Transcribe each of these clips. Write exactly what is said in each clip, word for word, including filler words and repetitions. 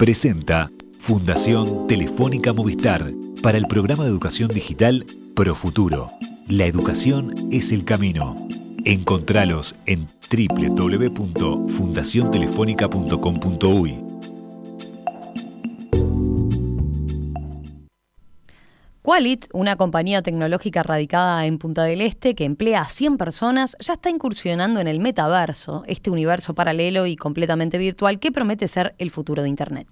Presenta Fundación Telefónica Movistar para el programa de educación digital Profuturo. La educación es el camino. Encontralos en doble u doble u doble u punto fundación telefónica punto com punto uy. Qualit, una compañía tecnológica radicada en Punta del Este que emplea a cien personas, ya está incursionando en el metaverso, este universo paralelo y completamente virtual que promete ser el futuro de Internet.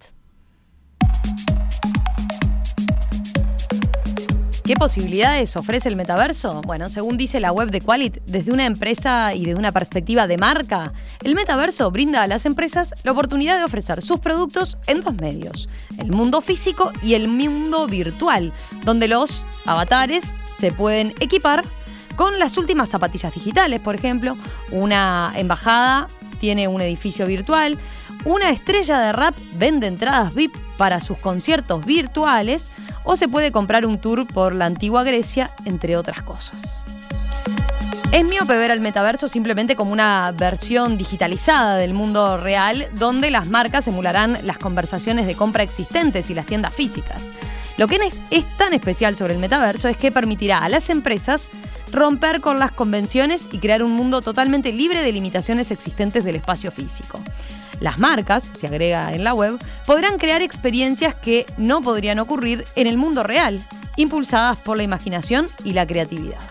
¿Qué posibilidades ofrece el metaverso? Bueno, según dice la web de Qualit, desde una empresa y desde una perspectiva de marca, el metaverso brinda a las empresas la oportunidad de ofrecer sus productos en dos medios, el mundo físico y el mundo virtual, donde los avatares se pueden equipar con las últimas zapatillas digitales, por ejemplo. Una embajada tiene un edificio virtual, una estrella de rap vende entradas V I P para sus conciertos virtuales o se puede comprar un tour por la antigua Grecia, entre otras cosas. Es miope ver al metaverso simplemente como una versión digitalizada del mundo real, donde las marcas emularán las conversaciones de compra existentes y las tiendas físicas. Lo que es tan especial sobre el metaverso es que permitirá a las empresas romper con las convenciones y crear un mundo totalmente libre de limitaciones existentes del espacio físico. Las marcas, se agrega en la web, podrán crear experiencias que no podrían ocurrir en el mundo real, impulsadas por la imaginación y la creatividad.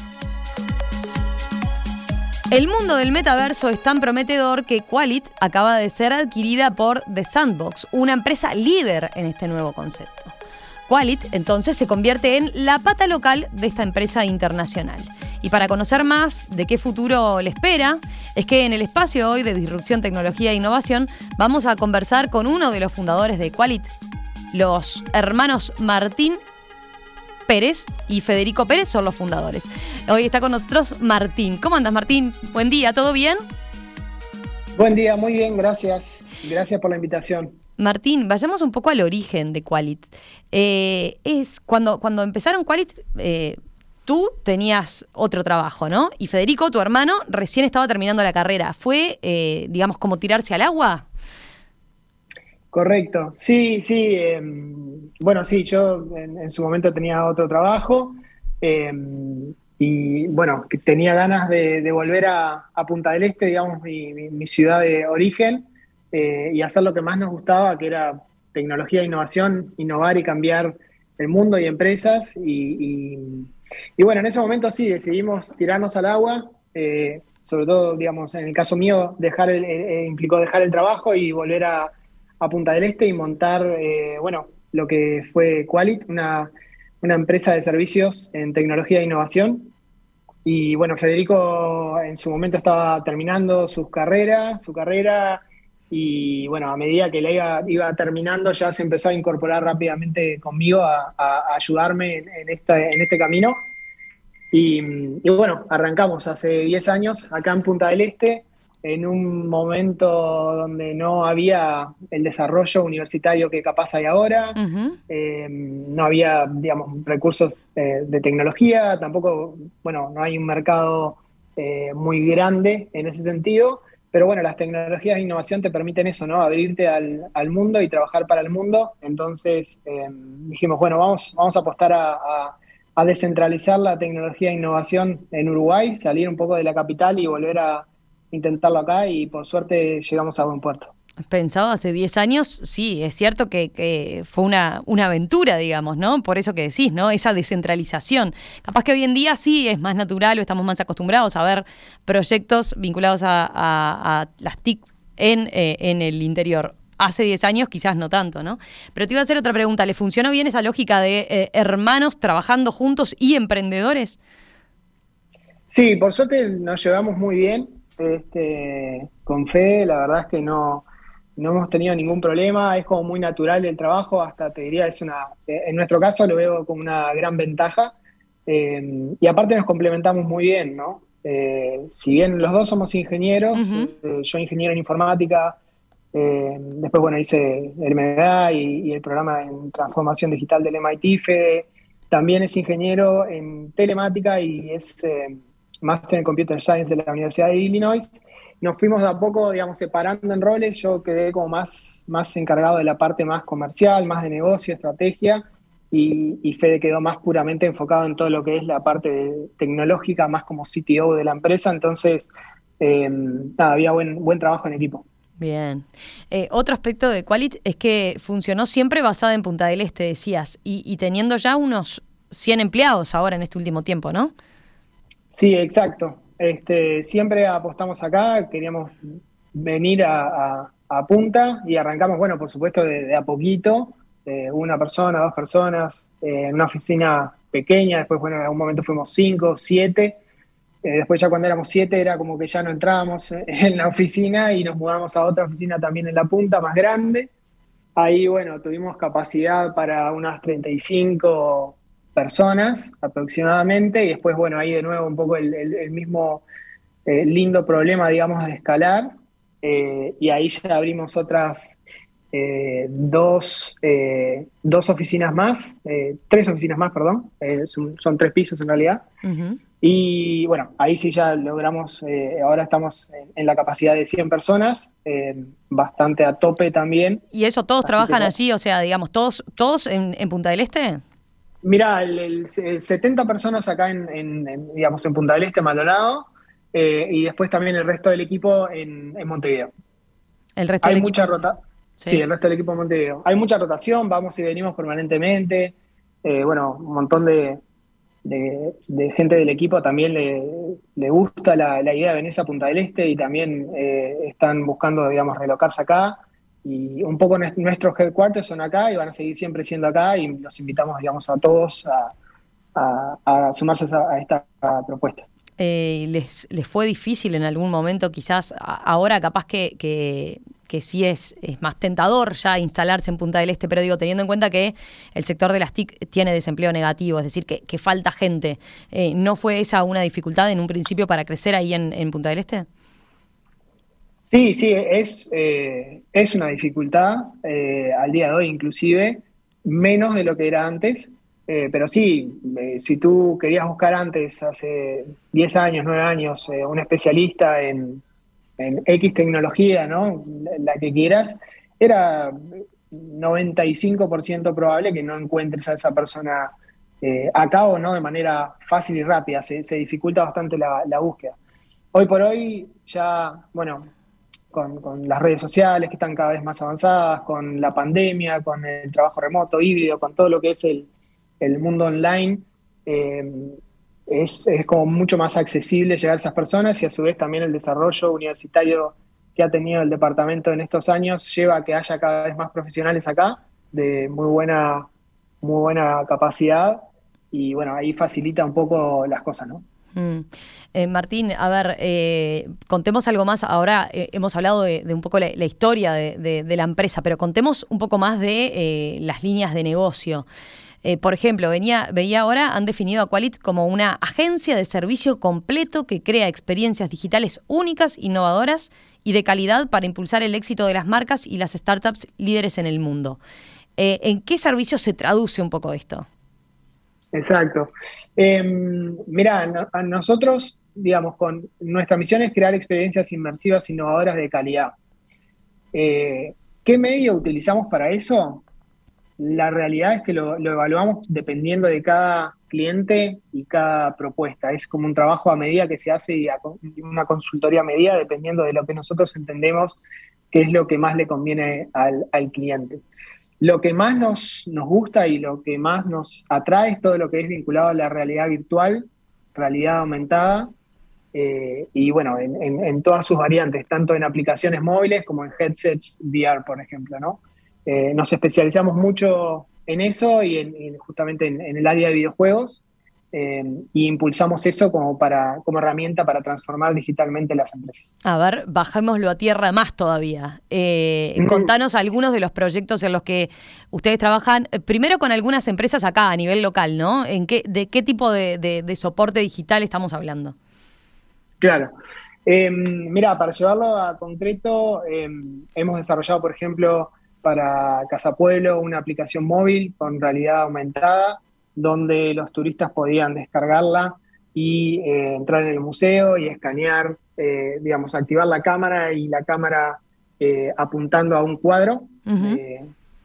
El mundo del metaverso es tan prometedor que Qualit acaba de ser adquirida por The Sandbox, una empresa líder en este nuevo concepto. Qualit, entonces, se convierte en la pata local de esta empresa internacional. Y para conocer más de qué futuro le espera, es que en el espacio hoy de Disrupción, Tecnología e Innovación vamos a conversar con uno de los fundadores de Qualit, los hermanos Martín Pérez y Federico Pérez son los fundadores. Hoy está con nosotros Martín. ¿Cómo andas, Martín? Buen día, ¿todo bien? Buen día, muy bien, gracias. Gracias por la invitación. Martín, vayamos un poco al origen de Qualit. Eh, es cuando, cuando empezaron Qualit, eh, tú tenías otro trabajo, ¿no? Y Federico, tu hermano, recién estaba terminando la carrera. ¿Fue, eh, digamos, como tirarse al agua? Correcto. Sí, sí. Eh, bueno, sí, yo en, en su momento tenía otro trabajo eh, y, bueno, que tenía ganas de, de volver a, a Punta del Este, digamos, mi, mi, mi ciudad de origen, eh, y hacer lo que más nos gustaba, que era tecnología e innovación, innovar y cambiar el mundo y empresas. Y, y, y bueno, en ese momento sí, decidimos tirarnos al agua, eh, sobre todo, digamos, en el caso mío, dejar el, eh, implicó dejar el trabajo y volver a, a Punta del Este y montar, eh, bueno, lo que fue Qualit, una, una empresa de servicios en tecnología e innovación. Y bueno, Federico en su momento estaba terminando sus carreras, su carrera, y bueno, a medida que la iba, iba terminando ya se empezó a incorporar rápidamente conmigo a, a, a ayudarme en, en, esta, en este camino. Y, y bueno, arrancamos hace diez años acá en Punta del Este, en un momento donde no había el desarrollo universitario que capaz hay ahora. Uh-huh. eh, no había, digamos, recursos eh, de tecnología, tampoco, bueno, no hay un mercado eh, muy grande en ese sentido, pero bueno, las tecnologías de innovación te permiten eso, ¿no? Abrirte al, al mundo y trabajar para el mundo. Entonces eh, dijimos, bueno, vamos, vamos a apostar a, a, a descentralizar la tecnología de innovación en Uruguay, salir un poco de la capital y volver a intentarlo acá, y por suerte llegamos a buen puerto. Pensado hace diez años, sí, es cierto que, que fue una, una aventura, digamos, ¿no? Por eso que decís, ¿no? Esa descentralización. Capaz que hoy en día sí es más natural o estamos más acostumbrados a ver proyectos vinculados a, a, a las T I Cs en, eh, en el interior. Hace diez años quizás no tanto, ¿no? Pero te iba a hacer otra pregunta. ¿Le funcionó bien esa lógica de eh, hermanos trabajando juntos y emprendedores? Sí, por suerte nos llevamos muy bien. Este, con Fede, la verdad es que no, no hemos tenido ningún problema, es como muy natural el trabajo, hasta te diría, es una, en nuestro caso lo veo como una gran ventaja, eh, y aparte nos complementamos muy bien, ¿no? Eh, si bien los dos somos ingenieros, uh-huh. eh, yo ingeniero en informática, eh, después bueno hice el M B A y, y el programa en transformación digital del M I T. Fede también es ingeniero en telemática y es... Eh, Máster en Computer Science de la Universidad de Illinois, nos fuimos de a poco, digamos, separando en roles. Yo quedé como más, más encargado de la parte más comercial, más de negocio, estrategia, y, y Fede quedó más puramente enfocado en todo lo que es la parte de- tecnológica, más como C T O de la empresa. Entonces, eh, nada, había buen, buen trabajo en equipo. Bien. Eh, otro aspecto de Qualit es que funcionó siempre basada en Punta del Este, decías, y, y teniendo ya unos cien empleados ahora en este último tiempo, ¿no? Sí, exacto. Este, siempre apostamos acá, queríamos venir a, a- a Punta y arrancamos, bueno, por supuesto, de, de a poquito, eh, una persona, dos personas, eh, en una oficina pequeña. Después, bueno, en algún momento fuimos cinco, siete. Eh, después ya cuando éramos siete era como que ya no entrábamos en la oficina y nos mudamos a otra oficina también en la Punta, más grande. Ahí, bueno, tuvimos capacidad para unas treinta y cinco personas aproximadamente, y después, bueno, ahí de nuevo un poco el, el- el mismo eh, lindo problema, digamos, de escalar, eh, y ahí ya abrimos otras eh, dos, eh, dos oficinas más, eh, tres oficinas más, perdón, eh, son, son tres pisos en realidad. Ujú. Y bueno, ahí sí ya logramos, eh, ahora estamos en, en la capacidad de cien personas, eh, bastante a tope también. ¿Y eso todos Así que, trabajan allí? O sea, digamos, todos, todos en, en Punta del Este. mira, el, el- el setenta personas acá en, en- en, digamos, en Punta del Este, Maldonado, eh, y después también el resto del equipo en, en Montevideo. El resto Hay del equipo. mucha rota, sí, Sí. el resto del equipo en Montevideo. Hay mucha rotación, vamos y venimos permanentemente. Eh, bueno, un montón de, de- de gente del equipo también le, le gusta la, la idea de venirse a Punta del Este, y también eh, están buscando, digamos, relocarse acá. Y un poco nues- nuestros headquarters son acá y van a seguir siempre siendo acá, y los invitamos, digamos, a todos a, a- a sumarse a, esa- a esta propuesta. Eh, les, les fue difícil en algún momento, quizás a- ahora capaz que, que, que sí es, es más tentador ya instalarse en Punta del Este, pero digo, teniendo en cuenta que el sector de las T I C tiene desempleo negativo, es decir, que, que falta gente, eh, ¿no fue esa una dificultad en un principio para crecer ahí en, en Punta del Este? Sí, sí, es, eh, es una dificultad, eh, al día de hoy inclusive, menos de lo que era antes. Eh, pero sí, eh, si tú querías buscar antes, hace diez años, nueve años, eh, un especialista en, en X tecnología, ¿no? La, la que quieras, era noventa y cinco por ciento probable que no encuentres a esa persona eh, acá, o no de manera fácil y rápida. Se, se dificulta bastante la, la búsqueda. Hoy por hoy ya, bueno, con, con las redes sociales que están cada vez más avanzadas, con la pandemia, con el trabajo remoto, híbrido, con todo lo que es el, el mundo online, eh, es, es como mucho más accesible llegar a esas personas, y a su vez también el desarrollo universitario que ha tenido el departamento en estos años lleva a que haya cada vez más profesionales acá de muy buena, muy buena capacidad, y bueno, ahí facilita un poco las cosas, ¿no? Mm. Eh, Martín, a ver, eh, contemos algo más. Ahora eh, hemos hablado de, de un poco la, la historia de, de- de la empresa, pero contemos un poco más de eh, las líneas de negocio. Eh, por ejemplo, venía, veía ahora, han definido a Qualit como una agencia de servicio completo que crea experiencias digitales únicas, innovadoras y de calidad para impulsar el éxito de las marcas y las startups líderes en el mundo. Eh, ¿en qué servicio se traduce un poco esto? Exacto. Eh, mira, no- a nosotros, digamos, con nuestra misión es crear experiencias inmersivas innovadoras de calidad. Eh, ¿Qué medio utilizamos para eso? La realidad es que lo, lo evaluamos dependiendo de cada cliente y cada propuesta. Es como un trabajo a medida que se hace, y a- y una consultoría a medida, dependiendo de lo que nosotros entendemos que es lo que más le conviene al, al cliente. Lo que más nos, nos gusta y lo que más nos atrae es todo lo que es vinculado a la realidad virtual, realidad aumentada, eh, y bueno, en, en- en todas sus variantes, tanto en aplicaciones móviles como en headsets V R, por ejemplo, ¿no? Eh, nos especializamos mucho en eso, y en, en justamente en, en el área de videojuegos, eh, y impulsamos eso como, para, como herramienta para transformar digitalmente las empresas. A ver, bajémoslo a tierra más todavía. Eh, contanos algunos de los proyectos en los que ustedes trabajan, eh, primero con algunas empresas acá a nivel local, ¿no? ¿En qué, de qué tipo de, de- de soporte digital estamos hablando? Claro. Eh, mira, para llevarlo a concreto, eh, hemos desarrollado, por ejemplo, para Casa Pueblo una aplicación móvil con realidad aumentada, donde los turistas podían descargarla y eh, entrar en el museo y escanear, eh, digamos, activar la cámara y la cámara eh, apuntando a un cuadro. Uh-huh. eh,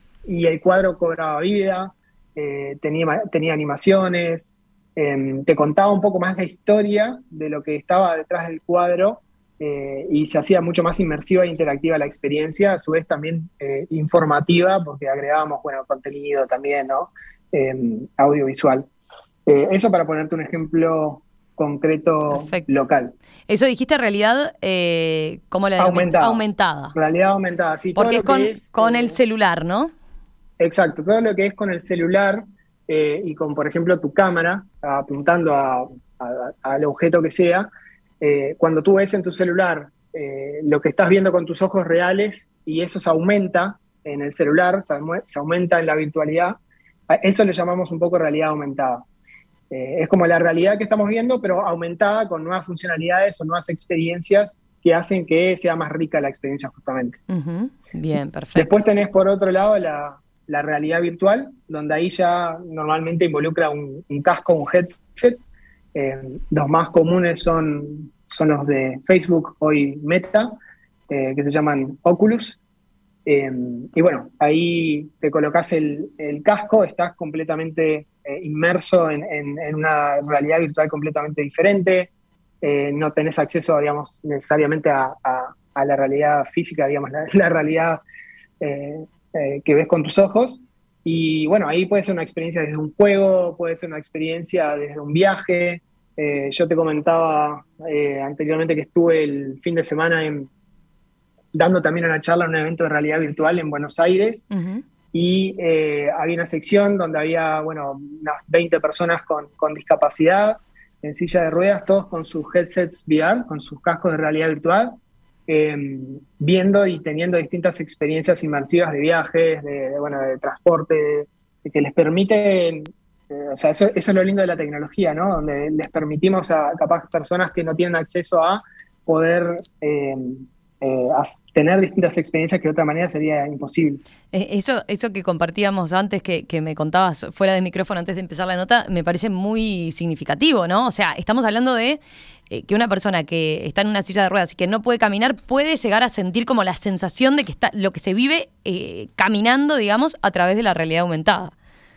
y el cuadro cobraba vida, eh, tenía, tenía animaciones, eh, te contaba un poco más la historia de lo que estaba detrás del cuadro, eh, y se hacía mucho más inmersiva e interactiva la experiencia, a su vez también eh, informativa, porque agregábamos, bueno, contenido también, ¿no? Eh, audiovisual. Eh, eso para ponerte un ejemplo concreto. Perfecto. Local. Eso dijiste realidad, eh, ¿cómo la aumentada. aumentada? Realidad aumentada, sí. Porque todo es con, es, con eh, el celular, ¿no? Exacto, todo lo que es con el celular eh, y con, por ejemplo, tu cámara apuntando a, a, al objeto que sea, eh, cuando tú ves en tu celular eh, lo que estás viendo con tus ojos reales y eso se aumenta en el celular, se, se aumenta en la virtualidad, a eso le llamamos un poco realidad aumentada. Eh, es como la realidad que estamos viendo, pero aumentada con nuevas funcionalidades o nuevas experiencias que hacen que sea más rica la experiencia justamente. Uh-huh. Bien, perfecto. Después tenés por otro lado la, la realidad virtual, donde ahí ya normalmente involucra un, un casco, un headset. Eh, los más comunes son, son los de Facebook, hoy Meta, eh, que se llaman Oculus. Eh, y bueno, ahí te colocas el, el casco, estás completamente eh, inmerso en, en, en una realidad virtual completamente diferente. Eh, no tenés acceso, digamos, necesariamente a, a, a la realidad física, digamos, la, la realidad eh, eh, que ves con tus ojos. Y bueno, ahí puede ser una experiencia desde un juego, puede ser una experiencia desde un viaje. Eh, yo te comentaba eh, anteriormente que estuve el fin de semana en, dando también una charla en un evento de realidad virtual en Buenos Aires. Uh-huh. Y eh, había una sección donde había, bueno, unas veinte personas con, con discapacidad, en silla de ruedas, todos con sus headsets V R, con sus cascos de realidad virtual, eh, viendo y teniendo distintas experiencias inmersivas de viajes, de, de, bueno, de transporte, de, de que les permiten, eh, o sea, eso, eso es lo lindo de la tecnología, ¿no? Donde les permitimos a capaz personas que no tienen acceso a poder eh, eh, a tener distintas experiencias que de otra manera sería imposible. Eso, eso que compartíamos antes, que, que me contabas fuera de micrófono antes de empezar la nota, me parece muy significativo, ¿no? O sea, estamos hablando de eh, que una persona que está en una silla de ruedas y que no puede caminar puede llegar a sentir como la sensación de que está lo que se vive eh, caminando, digamos, a través de la realidad aumentada.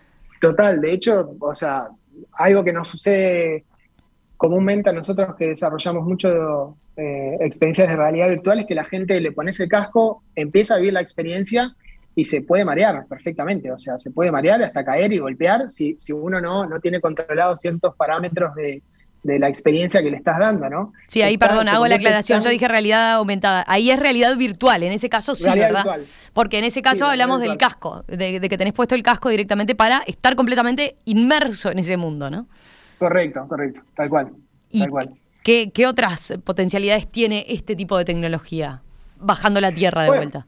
Total, de hecho, o sea, algo que nos sucede comúnmente a nosotros que desarrollamos mucho eh, experiencias de realidad virtual es que la gente le pones el casco, empieza a vivir la experiencia y se puede marear perfectamente, o sea, se puede marear hasta caer y golpear si, si uno no, no tiene controlados ciertos parámetros de, de la experiencia que le estás dando, ¿no? Sí, ahí, Está, perdón, hago la aclaración, tan... yo dije realidad aumentada, ahí es realidad virtual, en ese caso sí, realidad ¿verdad? Virtual. Porque en ese caso sí, hablamos del casco, de, de que tenés puesto el casco directamente para estar completamente inmerso en ese mundo, ¿no? Correcto, correcto, tal cual, ¿Y tal cual. ¿qué, qué otras potencialidades tiene este tipo de tecnología, bajando la tierra de bueno, vuelta?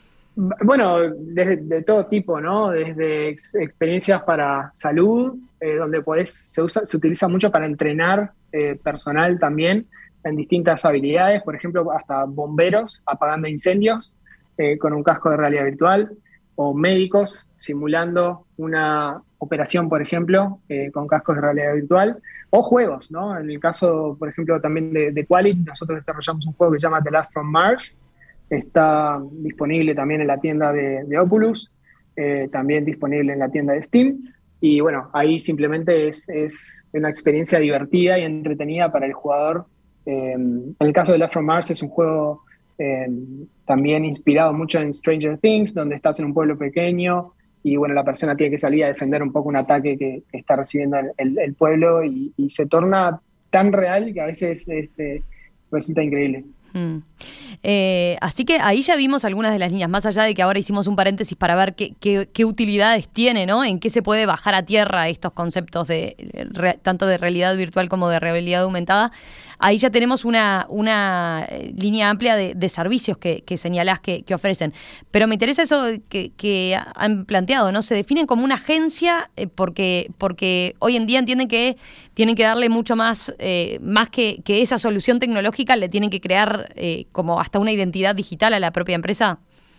Bueno, de, de todo tipo, ¿no? Desde ex, experiencias para salud, eh, donde podés, se, usa, se utiliza mucho para entrenar eh, personal también en distintas habilidades, por ejemplo, hasta bomberos apagando incendios eh, con un casco de realidad virtual, o médicos simulando una operación, por ejemplo, eh, con cascos de realidad virtual, o juegos, ¿no? En el caso, por ejemplo, también de, de Qualit, nosotros desarrollamos un juego que se llama The Last from Mars, está disponible también en la tienda de, de Oculus, eh, también disponible en la tienda de Steam, y bueno, ahí simplemente es, es una experiencia divertida y entretenida para el jugador. Eh, en el caso de Last from Mars es un juego eh, también inspirado mucho en Stranger Things, donde estás en un pueblo pequeño y bueno, la persona tiene que salir a defender un poco un ataque que, que está recibiendo el, el, el pueblo y, y se torna tan real que a veces este, resulta increíble. Mm. Eh, así que ahí ya vimos algunas de las líneas, más allá de que ahora hicimos un paréntesis para ver qué, qué, qué utilidades tiene, ¿no? En qué se puede bajar a tierra estos conceptos de re, tanto de realidad virtual como de realidad aumentada. Ahí ya tenemos una, una línea amplia de, de servicios que, que señalás que, que ofrecen. Pero me interesa eso que, que han planteado, ¿no? Se definen como una agencia eh, porque, porque hoy en día entienden que tienen que darle mucho más, eh, más que, que esa solución tecnológica, le tienen que crear eh, como hasta una identidad digital a la propia empresa.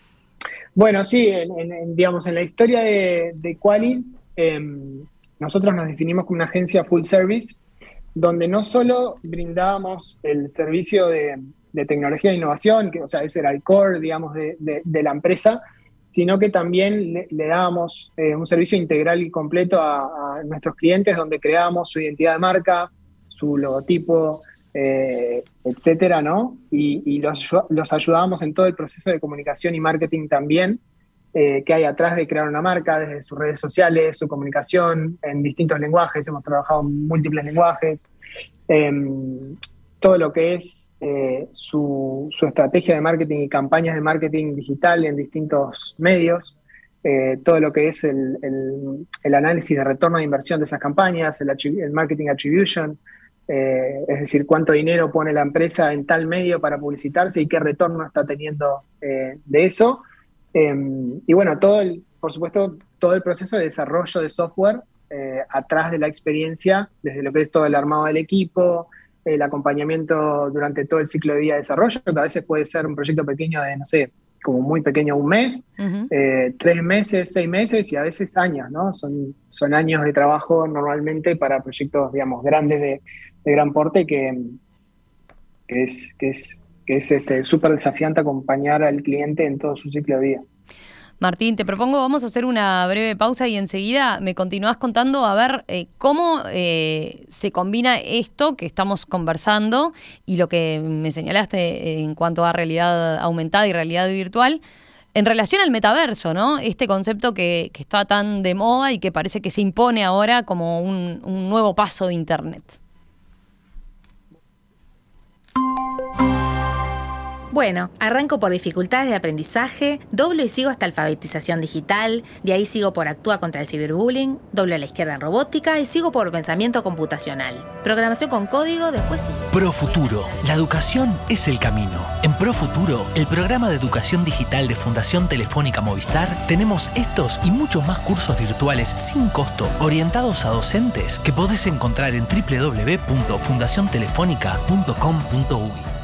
Bueno, sí, en, en, digamos, en la historia de, de Qualit, eh, nosotros nos definimos como una agencia full service, donde no solo brindábamos el servicio de, de tecnología e innovación, que, o sea, ese era el core, digamos, de, de, de la empresa, sino que también le, le dábamos eh, un servicio integral y completo a, a nuestros clientes, donde creábamos su identidad de marca, su logotipo, eh, etcétera, ¿no? Y, y los, los ayudábamos en todo el proceso de comunicación y marketing también, eh, que hay atrás de crear una marca, desde sus redes sociales, su comunicación en distintos lenguajes, hemos trabajado en múltiples lenguajes, eh, todo lo que es eh, su, su estrategia de marketing y campañas de marketing digital en distintos medios, eh, todo lo que es el, el, el análisis de retorno de inversión de esas campañas, el, el marketing attribution, eh, es decir, cuánto dinero pone la empresa en tal medio para publicitarse y qué retorno está teniendo eh, de eso. Eh, y bueno, todo el, por supuesto, todo el proceso de desarrollo de software eh, atrás de la experiencia, desde lo que es todo el armado del equipo, el acompañamiento durante todo el ciclo de vida de desarrollo, que a veces puede ser un proyecto pequeño de, no sé, como muy pequeño, un mes, uh-huh. eh, tres meses, seis meses y a veces años, ¿no? Son, son años de trabajo normalmente para proyectos, digamos, grandes de, de gran porte que, que es, que es, que es este, súper desafiante acompañar al cliente en todo su ciclo de vida. Martín, te propongo, vamos a hacer una breve pausa y enseguida me continúas contando a ver eh, cómo eh, se combina esto que estamos conversando y lo que me señalaste en cuanto a realidad aumentada y realidad virtual en relación al metaverso, ¿no? Este concepto que, que está tan de moda y que parece que se impone ahora como un, un nuevo paso de Internet. Bueno, arranco por dificultades de aprendizaje, doblo y sigo hasta alfabetización digital, de ahí sigo por actúa contra el ciberbullying, doblo a la izquierda en robótica y sigo por pensamiento computacional. Programación con código, después sigo. Profuturo, la educación es el camino. En Profuturo, el programa de educación digital de Fundación Telefónica Movistar, tenemos estos y muchos más cursos virtuales sin costo, orientados a docentes, que podés encontrar en doble u doble u doble u punto fundación telefónica punto com punto u y.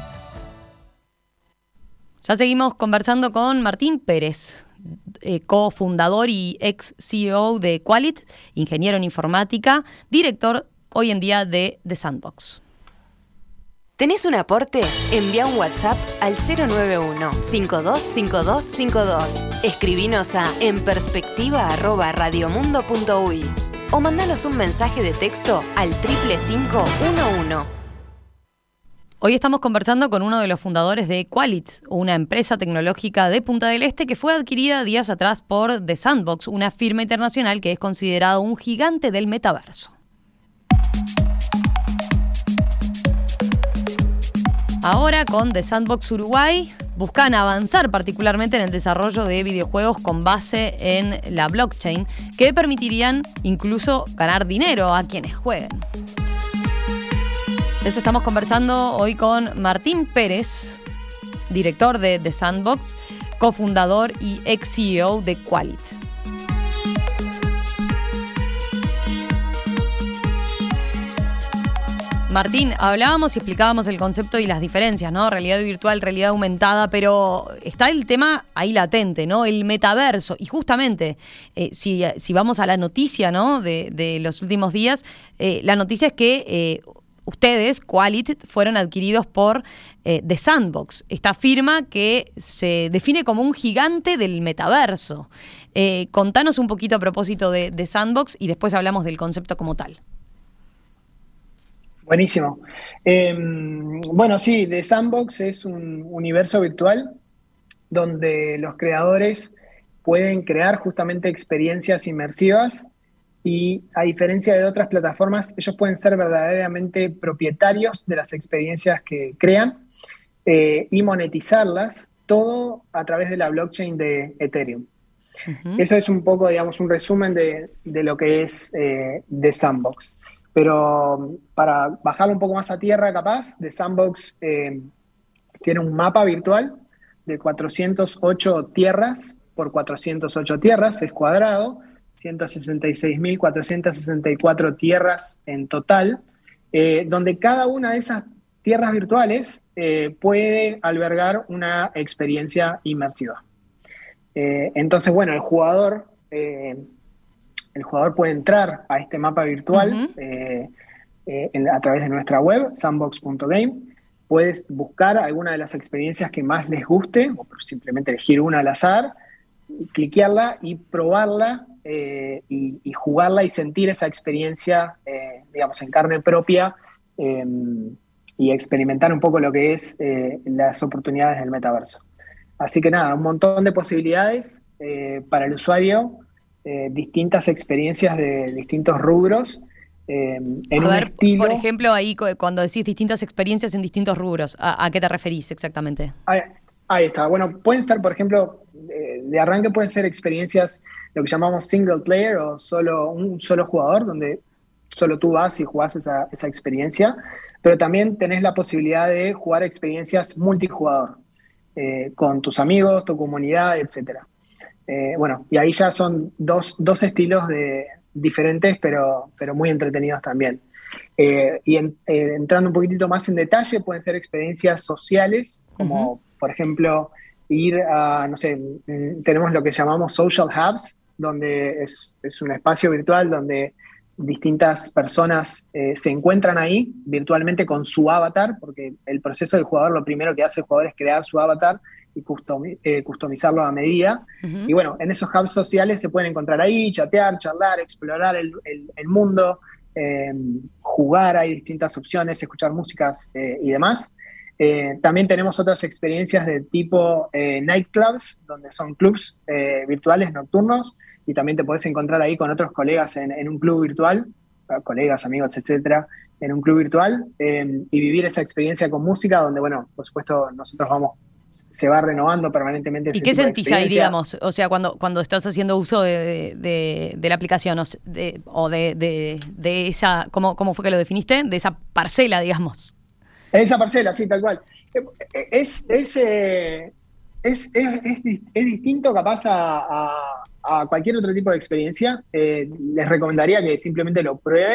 Ya seguimos conversando con Martín Pérez, eh, cofundador y ex C E O de Qualit, ingeniero en informática, director hoy en día de The Sandbox. ¿Tenés un aporte? Envía un WhatsApp al cero nueve uno, cinco dos cinco dos cinco dos. Escribinos a enperspectiva arroba radiomundo punto u y o mandanos un mensaje de texto al triple cinco uno uno. Hoy estamos conversando con uno de los fundadores de Qualit, una empresa tecnológica de Punta del Este que fue adquirida días atrás por The Sandbox, una firma internacional que es considerado un gigante del metaverso. Ahora con The Sandbox Uruguay buscan avanzar particularmente en el desarrollo de videojuegos con base en la blockchain que permitirían incluso ganar dinero a quienes jueguen. De eso estamos conversando hoy con Martín Pérez, director de The Sandbox, cofundador y ex C E O de Qualit. Martín, hablábamos y explicábamos el concepto y las diferencias, ¿no? Realidad virtual, realidad aumentada, pero está el tema ahí latente, ¿no? El metaverso. Y justamente, eh, si, si vamos a la noticia, ¿no? De, de los últimos días, eh, la noticia es que eh, ustedes, Qualit, fueron adquiridos por eh, The Sandbox, esta firma que se define como un gigante del metaverso. Eh, contanos un poquito a propósito de The Sandbox y después hablamos del concepto como tal. Buenísimo. Eh, bueno, sí, The Sandbox es un universo virtual donde los creadores pueden crear justamente experiencias inmersivas y a diferencia de otras plataformas, ellos pueden ser verdaderamente propietarios de las experiencias que crean eh, y monetizarlas, todo a través de la blockchain de Ethereum. Uh-huh. Eso es un poco, digamos, un resumen de, de lo que es eh, The Sandbox. Pero para bajarlo un poco más a tierra, capaz, The Sandbox eh, tiene un mapa virtual de cuatrocientas ocho tierras por cuatrocientas ocho tierras, es cuadrado, ciento sesenta y seis mil cuatrocientas sesenta y cuatro tierras en total, eh, donde cada una de esas tierras virtuales eh, puede albergar una experiencia inmersiva. Eh, entonces, bueno, el jugador, eh, el jugador puede entrar a este mapa virtual, uh-huh. eh, eh, en, a través de nuestra web, sandbox punto game. Puedes buscar alguna de las experiencias que más les guste, o simplemente elegir una al azar, cliquearla y probarla eh, y, y jugarla y sentir esa experiencia, eh, digamos, en carne propia eh, y experimentar un poco lo que es eh, las oportunidades del metaverso. Así que nada, un montón de posibilidades eh, para el usuario, eh, distintas experiencias de distintos rubros. Eh, en a un ver, estilo, por ejemplo, ahí cuando decís distintas experiencias en distintos rubros, ¿a, a qué te referís exactamente? Ahí, ahí está. Bueno, pueden estar, por ejemplo, de, de arranque pueden ser experiencias, lo que llamamos single player o solo un solo jugador, donde solo tú vas y jugás esa, esa experiencia, pero también tenés la posibilidad de jugar experiencias multijugador, eh, con tus amigos, tu comunidad, etcétera. Eh, bueno, y ahí ya son dos, dos estilos de, diferentes, pero, pero muy entretenidos también. Eh, y en, eh, entrando un poquitito más en detalle, pueden ser experiencias sociales, como uh-huh. por ejemplo, ir a, no sé, tenemos lo que llamamos social hubs, donde es, es un espacio virtual donde distintas personas eh, se encuentran ahí virtualmente con su avatar, porque el proceso del jugador, lo primero que hace el jugador es crear su avatar y custom, eh, customizarlo a medida. Uh-huh. Y bueno, en esos hubs sociales se pueden encontrar ahí, chatear, charlar, explorar el, el, el mundo, eh, jugar, hay distintas opciones, escuchar músicas eh, y demás. Eh, también tenemos otras experiencias de tipo eh, nightclubs, donde son clubs eh, virtuales nocturnos, y también te podés encontrar ahí con otros colegas en, en un club virtual, colegas, amigos, etcétera, en un club virtual, eh, y vivir esa experiencia con música, donde, bueno, por supuesto, nosotros vamos, se va renovando permanentemente. ¿Y qué sentís ahí, digamos? O sea, cuando, cuando estás haciendo uso de, de, de la aplicación o de, o de, de, de esa, ¿cómo, ¿cómo fue que lo definiste? De esa parcela, digamos. Esa parcela, sí, tal cual. Es, es, eh, es, es, es, es distinto capaz a, a, a cualquier otro tipo de experiencia. Eh, les recomendaría que simplemente lo prueben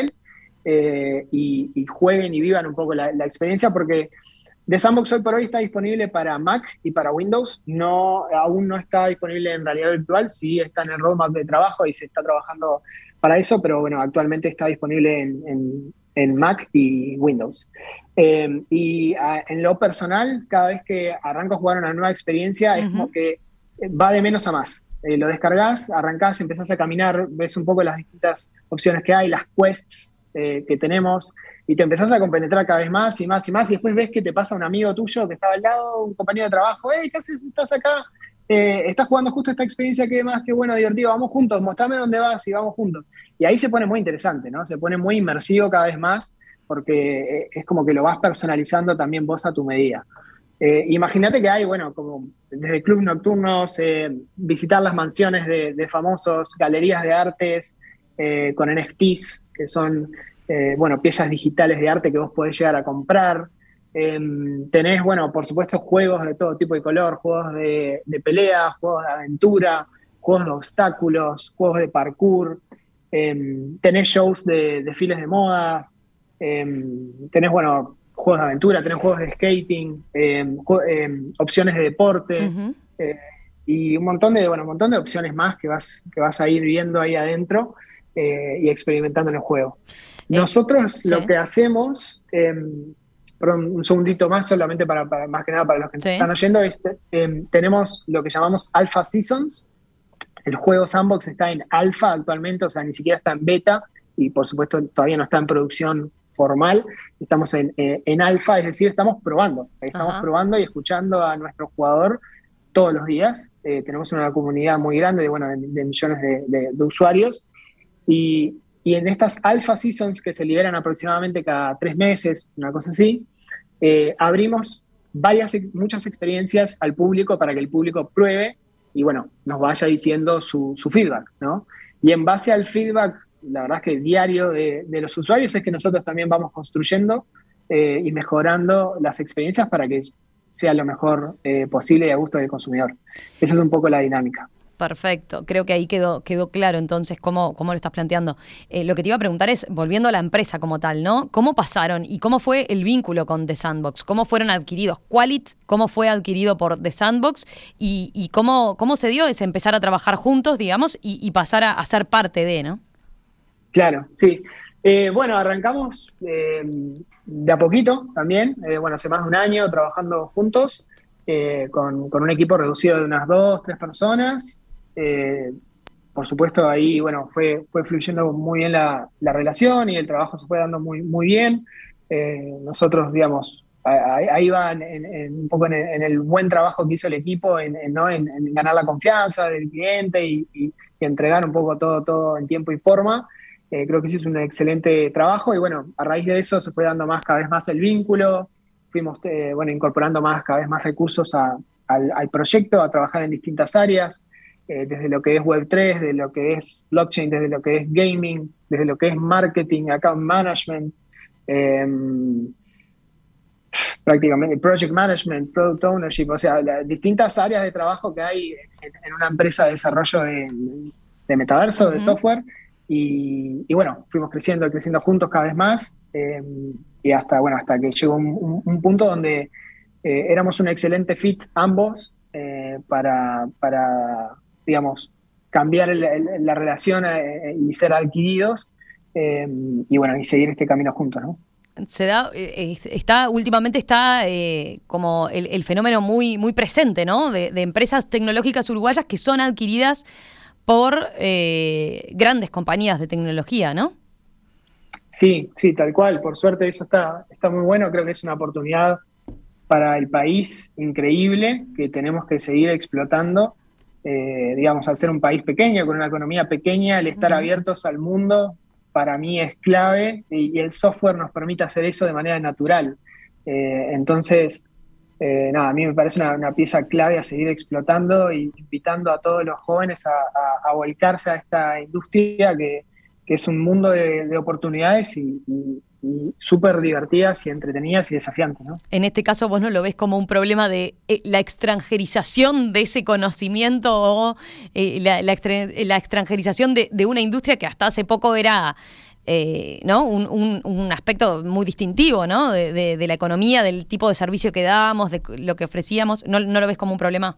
eh, y, y jueguen y vivan un poco la, la experiencia, porque The Sandbox hoy por hoy está disponible para Mac y para Windows. No, aún no está disponible en realidad virtual, sí está en el roadmap de trabajo y se está trabajando para eso, pero bueno, actualmente está disponible en, en, en Mac y Windows. Eh, y a, en lo personal, cada vez que arranco a jugar una nueva experiencia, uh-huh. es como que va de menos a más. Eh, lo descargas, arrancás, empezás a caminar, ves un poco las distintas opciones que hay, las quests eh, que tenemos, y te empezás a compenetrar cada vez más y más y más, y después ves que te pasa un amigo tuyo que estaba al lado, un compañero de trabajo, hey, ¿qué haces? ¿Estás acá? Eh, ¿Estás jugando justo esta experiencia? ¿Qué más? Qué bueno, divertido, vamos juntos, mostrame dónde vas y vamos juntos. Y ahí se pone muy interesante, ¿no? Se pone muy inmersivo cada vez más, porque es como que lo vas personalizando también vos a tu medida. Eh, Imagínate que hay, bueno, como desde clubes nocturnos, eh, visitar las mansiones de, de famosos, galerías de artes eh, con N F Ts, que son... Eh, bueno, piezas digitales de arte que vos podés llegar a comprar. Eh, tenés, bueno, por supuesto, juegos de todo tipo y color, juegos de, de pelea, juegos de aventura, juegos de obstáculos, juegos de parkour. Eh, tenés shows de desfiles de modas. Eh, tenés, bueno, juegos de aventura, tenés juegos de skating, eh, ju- eh, opciones de deporte. Uh-huh. eh, y un montón de, bueno, un montón de opciones más que vas, que vas a ir viendo ahí adentro eh, y experimentando en el juego. Nosotros eh, lo sí. que hacemos, eh, perdón, un segundito más solamente para, para más que nada para los que sí. nos están oyendo, es, eh, tenemos lo que llamamos Alpha Seasons. El juego Sandbox está en alfa actualmente, o sea, ni siquiera está en beta y por supuesto todavía no está en producción formal. Estamos en, eh, en alfa, es decir, estamos probando. Estamos Ajá. probando y escuchando a nuestro jugador todos los días. Eh, tenemos una comunidad muy grande de, bueno, de, de millones de, de, de usuarios y Y en estas alpha seasons que se liberan aproximadamente cada tres meses, una cosa así, eh, abrimos varias, muchas experiencias al público para que el público pruebe y, bueno, nos vaya diciendo su, su feedback, ¿no? Y en base al feedback, la verdad es que diario de, de los usuarios es que nosotros también vamos construyendo eh, y mejorando las experiencias para que sea lo mejor eh, posible y a gusto del consumidor. Esa es un poco la dinámica. Perfecto, creo que ahí quedó quedó claro entonces cómo, cómo lo estás planteando. Eh, lo que te iba a preguntar es, volviendo a la empresa como tal, ¿no? ¿Cómo pasaron y cómo fue el vínculo con The Sandbox? ¿Cómo fueron adquiridos? Qualit, ¿cómo fue adquirido por The Sandbox? Y, y cómo, cómo se dio ese empezar a trabajar juntos, digamos, y, y pasar a, a ser parte de, ¿no? Claro, sí. Eh, bueno, arrancamos eh, de a poquito también, eh, bueno, hace más de un año trabajando juntos, eh, con, con un equipo reducido de unas dos, tres personas. Eh, por supuesto, ahí, bueno, fue, fue fluyendo muy bien la, la relación y el trabajo se fue dando muy, muy bien. Eh, nosotros, digamos, ahí, ahí va en, en, un poco en el, en el buen trabajo que hizo el equipo, en, en, ¿no? en, en ganar la confianza del cliente y, y, y entregar un poco todo, todo en tiempo y forma. Eh, creo que sí es un excelente trabajo y bueno, a raíz de eso se fue dando más cada vez más el vínculo, fuimos eh, bueno, incorporando más cada vez más recursos a, al, al proyecto, a trabajar en distintas áreas, eh, desde lo que es web tres, desde lo que es blockchain, desde lo que es gaming, desde lo que es marketing, account management, eh, prácticamente project management, product ownership, o sea, las distintas áreas de trabajo que hay en, en una empresa de desarrollo de, de metaverso, uh-huh. de software. Y, y bueno, fuimos creciendo, creciendo juntos cada vez más eh, y hasta, bueno, hasta que llegó un, un, un punto donde eh, éramos un excelente fit ambos eh, para, para, digamos, cambiar el, el, la relación eh, y ser adquiridos eh, y bueno, y seguir este camino juntos, ¿no? Se da, eh, está, últimamente está eh, como el, el fenómeno muy, muy presente, ¿no? De, de empresas tecnológicas uruguayas que son adquiridas por eh, grandes compañías de tecnología, ¿no? Sí, sí, tal cual. Por suerte eso está, está muy bueno. Creo que es una oportunidad para el país increíble que tenemos que seguir explotando. Eh, digamos, al ser un país pequeño, con una economía pequeña, el estar uh-huh. abiertos al mundo para mí es clave y, y el software nos permite hacer eso de manera natural. Eh, entonces... Eh, nada, a mí me parece una, una pieza clave a seguir explotando y invitando a todos los jóvenes a, a, a volcarse a esta industria que, que es un mundo de, de oportunidades y, y, y súper divertidas y entretenidas y desafiantes, ¿no? En este caso vos no lo ves como un problema de eh, la extranjerización de ese conocimiento o eh, la, la, la extranjerización de, de una industria que hasta hace poco era... Eh, ¿no? Un, un, un aspecto muy distintivo, ¿no? De, de, de la economía, del tipo de servicio que dábamos, de lo que ofrecíamos. ¿No, no lo ves como un problema?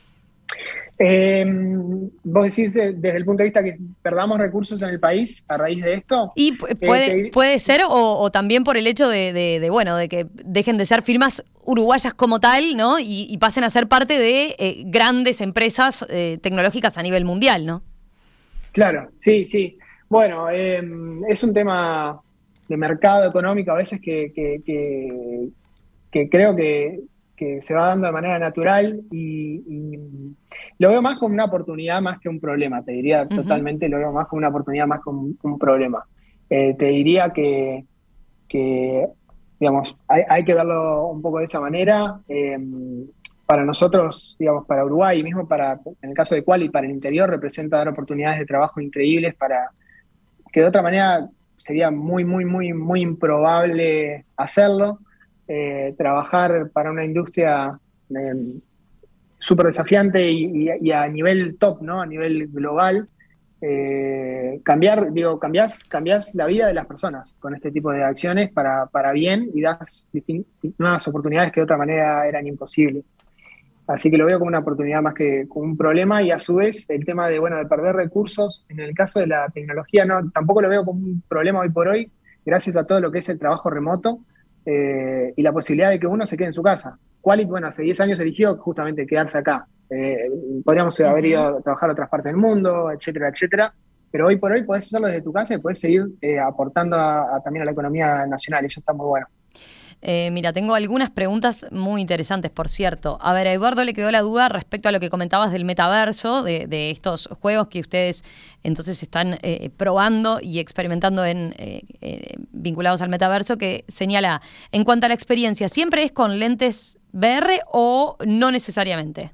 Eh, ¿Vos decís desde el punto de vista que perdamos recursos en el país a raíz de esto? Y puede, eh, puede ser, o, o también por el hecho de, de, de, bueno, de que dejen de ser firmas uruguayas como tal, ¿no? Y, y pasen a ser parte de eh, grandes empresas eh, tecnológicas a nivel mundial, ¿no? Claro, sí, sí. Bueno, eh, es un tema de mercado económico a veces que, que, que, que creo que, que se va dando de manera natural y, y lo veo más como una oportunidad más que un problema, te diría uh-huh. totalmente, lo veo más como una oportunidad más que un, un problema. Eh, te diría que, que digamos, hay, hay que verlo un poco de esa manera. Eh, para nosotros, digamos, para Uruguay y mismo para, en el caso de Qualit, para el interior, representa dar oportunidades de trabajo increíbles para que de otra manera sería muy, muy, muy, muy improbable hacerlo. Eh, trabajar para una industria eh, súper desafiante y, y, y a nivel top, ¿no? A nivel global. Eh, cambiar, digo, cambiás, cambiás la vida de las personas con este tipo de acciones para, para bien y das nuevas oportunidades que de otra manera eran imposibles. Así que lo veo como una oportunidad más que como un problema y a su vez el tema de, bueno, de perder recursos, en el caso de la tecnología no, tampoco lo veo como un problema hoy por hoy, gracias a todo lo que es el trabajo remoto eh, y la posibilidad de que uno se quede en su casa. Qualit, bueno, hace diez años eligió justamente quedarse acá. Eh, podríamos uh-huh. haber ido a trabajar a otras partes del mundo, etcétera, etcétera, pero hoy por hoy podés hacerlo desde tu casa y podés seguir eh, aportando a, a, también a la economía nacional, eso está muy bueno. Eh, mira, tengo algunas preguntas muy interesantes, por cierto. A ver, a Eduardo le quedó la duda respecto a lo que comentabas del metaverso, de, de estos juegos que ustedes entonces están eh, probando y experimentando en eh, eh, vinculados al metaverso, que señala, en cuanto a la experiencia, ¿siempre es con lentes V R o no necesariamente?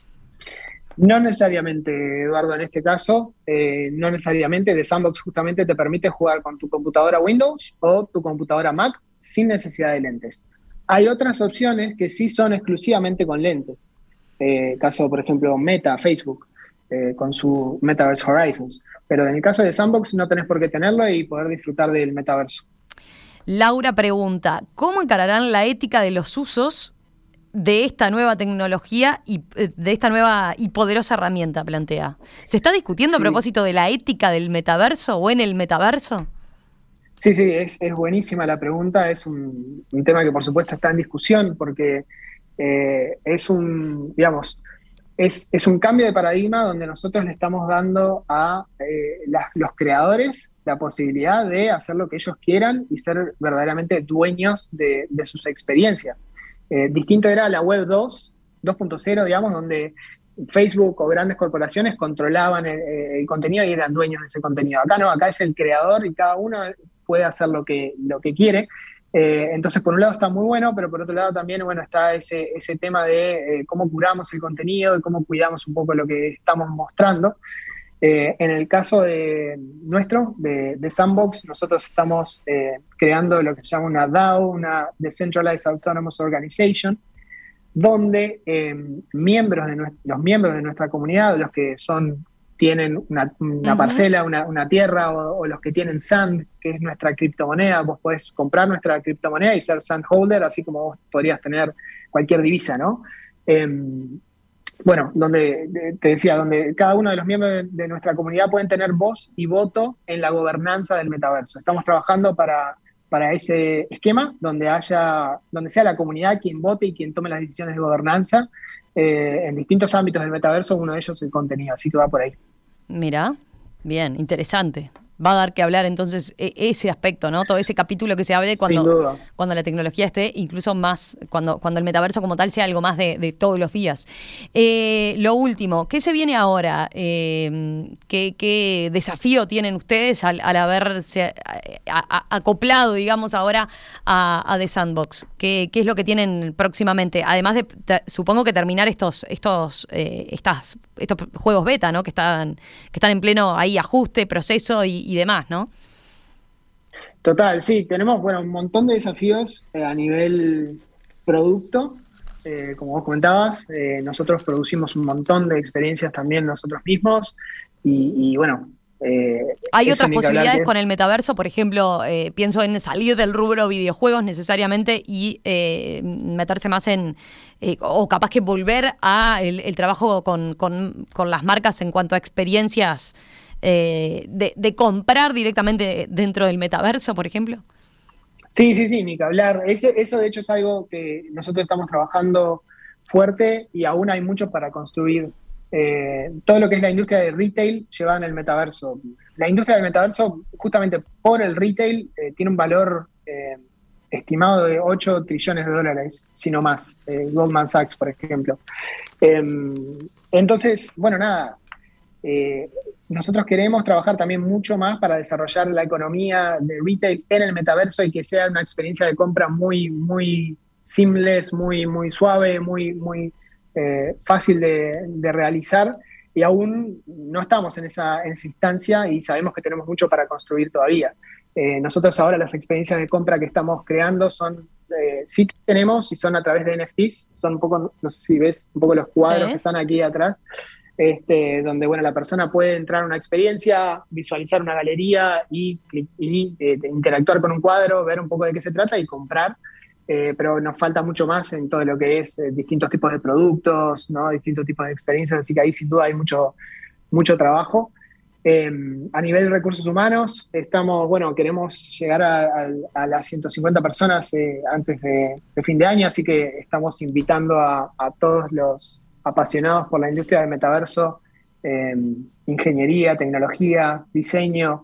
No necesariamente, Eduardo, en este caso, eh, no necesariamente. The Sandbox justamente te permite jugar con tu computadora Windows o tu computadora Mac sin necesidad de lentes. Hay otras opciones que sí son exclusivamente con lentes. Eh, caso, por ejemplo, Meta, Facebook, eh, con su Metaverse Horizons. Pero en el caso de Sandbox no tenés por qué tenerlo y poder disfrutar del metaverso. Laura pregunta, ¿cómo encararán la ética de los usos de esta nueva tecnología y de esta nueva y poderosa herramienta? Plantea. ¿Se está discutiendo sí. a propósito de la ética del metaverso o en el metaverso? Sí, sí, es, es buenísima la pregunta, es un, un tema que por supuesto está en discusión porque eh, es un, digamos, es, es un cambio de paradigma donde nosotros le estamos dando a eh, las- los creadores la posibilidad de hacer lo que ellos quieran y ser verdaderamente dueños de, de sus experiencias. Eh, distinto era la web dos, dos punto cero, digamos, donde Facebook o grandes corporaciones controlaban el, el contenido y eran dueños de ese contenido. Acá no, acá es el creador y cada uno puede hacer lo que, lo que quiere. Eh, entonces, por un lado está muy bueno, pero por otro lado también, bueno, está ese, ese tema de eh, cómo curamos el contenido y cómo cuidamos un poco lo que estamos mostrando. Eh, en el caso de nuestro, de, de Sandbox, nosotros estamos eh, creando lo que se llama una DAO, una Decentralized Autonomous Organization, donde eh, miembros de nues- los miembros de nuestra comunidad, los que son tienen una, una Ujú. parcela, una, una tierra, o, o los que tienen Sand, que es nuestra criptomoneda, vos podés comprar nuestra criptomoneda y ser Sand holder, así como vos podrías tener cualquier divisa, ¿no? Eh, bueno, donde de- te decía, donde cada uno de los miembros de, de nuestra comunidad pueden tener voz y voto en la gobernanza del metaverso. Estamos trabajando para, para ese esquema donde haya, donde sea la comunidad quien vote y quien tome las decisiones de gobernanza eh, en distintos ámbitos del metaverso, uno de ellos el contenido, así que va por ahí. Mira, bien, interesante. Va a dar que hablar entonces e- ese aspecto, ¿no? Todo ese capítulo que se hable Sin cuando, duda. cuando la tecnología esté, incluso más, cuando, cuando el metaverso como tal sea algo más de, de todos los días. Eh, lo último, ¿qué se viene ahora? Eh, ¿qué, qué desafío tienen ustedes al, al haberse a- a- acoplado, digamos, ahora a, a The Sandbox? ¿Qué, qué es lo que tienen próximamente? Además de, te- supongo que terminar estos, estos, eh, estas, estos juegos beta, ¿no? Que están, que están en pleno ahí ajuste, proceso y, y demás, ¿no? Total, sí, tenemos bueno, un montón de desafíos eh, a nivel producto. Eh, como vos comentabas, eh, nosotros producimos un montón de experiencias también nosotros mismos y, y, bueno, eh, Hay eso otras ni que hablar que posibilidades es. con el metaverso, por ejemplo, eh, pienso en salir del rubro videojuegos necesariamente y eh, meterse más en, eh, o capaz que volver a el, el trabajo con, con, con las marcas en cuanto a experiencias eh, de, de comprar directamente dentro del metaverso, por ejemplo. Sí, sí, sí, ni que hablar. Ese- eso de hecho es algo que nosotros estamos trabajando fuerte y aún hay mucho para construir. Eh, todo lo que es la industria de retail llevada en el metaverso. La industria del metaverso, justamente por el retail, eh, tiene un valor eh, estimado de ocho trillones de dólares, si no más. Eh, Goldman Sachs, por ejemplo. Eh, entonces, bueno, nada, eh, nosotros queremos trabajar también mucho más para desarrollar la economía de retail en el metaverso y que sea una experiencia de compra muy, muy seamless, muy, muy suave, muy, muy eh, fácil de, de realizar. Y aún no estamos en esa, en esa instancia y sabemos que tenemos mucho para construir todavía. Eh, nosotros ahora las experiencias de compra que estamos creando son, eh, sí tenemos y son a través de N F Ts, son un poco, no sé si ves un poco los cuadros Sí. que están aquí atrás, este, donde bueno, la persona puede entrar a una experiencia, visualizar una galería y, y eh, interactuar con un cuadro, ver un poco de qué se trata y comprar. Eh, pero nos falta mucho más en todo lo que es eh, distintos tipos de productos, ¿no? Distintos tipos de experiencias, así que ahí sin duda hay mucho, mucho trabajo. Eh, a nivel de recursos humanos, estamos, bueno, queremos llegar a, a, a las ciento cincuenta personas eh, antes de, de fin de año, así que estamos invitando a, a todos los apasionados por la industria del metaverso, eh, ingeniería, tecnología, diseño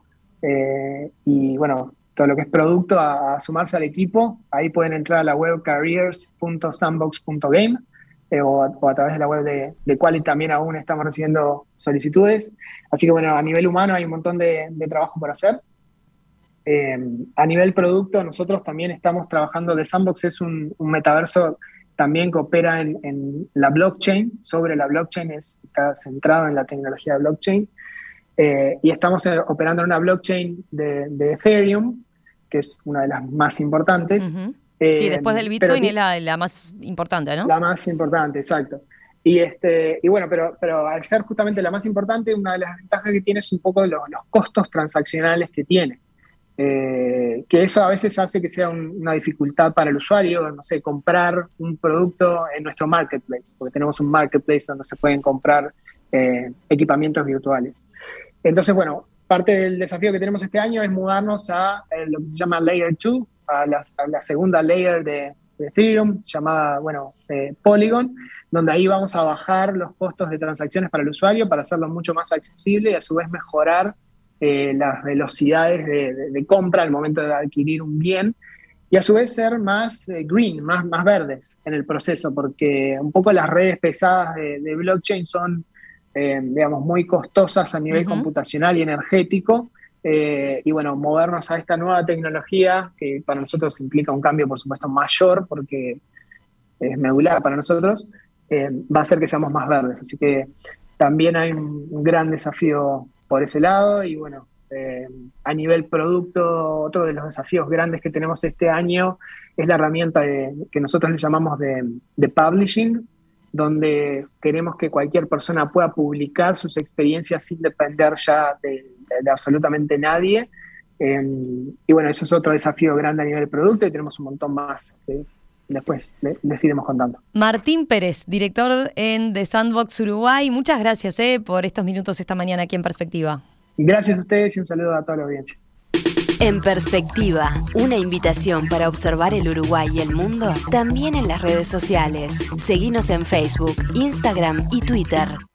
eh, y bueno, todo lo que es producto a, a sumarse al equipo. Ahí pueden entrar a la web careers punto sandbox punto game eh, o, a, o a través de la web de, de Qualit también aún estamos recibiendo solicitudes. Así que bueno, a nivel humano hay un montón de, de trabajo por hacer. Eh, a nivel producto, nosotros también estamos trabajando, The Sandbox es un, un metaverso también que opera en, en la blockchain, sobre la blockchain, es, está centrado en la tecnología de blockchain, eh, y estamos eh, operando en una blockchain de, de Ethereum, que es una de las más importantes. Uh-huh. eh, Sí, después del Bitcoin es la, la más importante, ¿no? La más importante, exacto. Y, este, y bueno, pero, pero al ser justamente la más importante, una de las ventajas que tiene es un poco los, los costos transaccionales que tiene. Eh, que eso a veces hace que sea un, una dificultad para el usuario, no sé, comprar un producto en nuestro marketplace, porque tenemos un marketplace donde se pueden comprar eh, equipamientos virtuales. Entonces, bueno, parte del desafío que tenemos este año es mudarnos a eh, lo que se llama Layer dos, a la, a la segunda layer de, de Ethereum, llamada, bueno, eh, Polygon, donde ahí vamos a bajar los costos de transacciones para el usuario para hacerlo mucho más accesible y a su vez mejorar eh, las velocidades de, de, de compra al momento de adquirir un bien, y a su vez ser más eh, green, más, más verdes en el proceso, porque un poco las redes pesadas de, de blockchain son, eh, digamos, muy costosas a nivel uh-huh. computacional y energético, eh, y bueno, movernos a esta nueva tecnología, que para nosotros implica un cambio, por supuesto, mayor, porque es medular para nosotros, eh, va a hacer que seamos más verdes. Así que también hay un, un gran desafío por ese lado, y bueno, Eh, a nivel producto, otro de los desafíos grandes que tenemos este año es la herramienta de, que nosotros le llamamos de, de publishing, donde queremos que cualquier persona pueda publicar sus experiencias sin depender ya de, de, de absolutamente nadie. Eh, y bueno, eso es otro desafío grande a nivel de producto, y tenemos un montón más que después le, les iremos contando. Martín Pérez, director en The Sandbox Uruguay, muchas gracias eh, por estos minutos esta mañana aquí en Perspectiva. Gracias a ustedes y un saludo a toda la audiencia. En Perspectiva, una invitación para observar el Uruguay y el mundo también en las redes sociales. Seguinos en Facebook, Instagram y Twitter.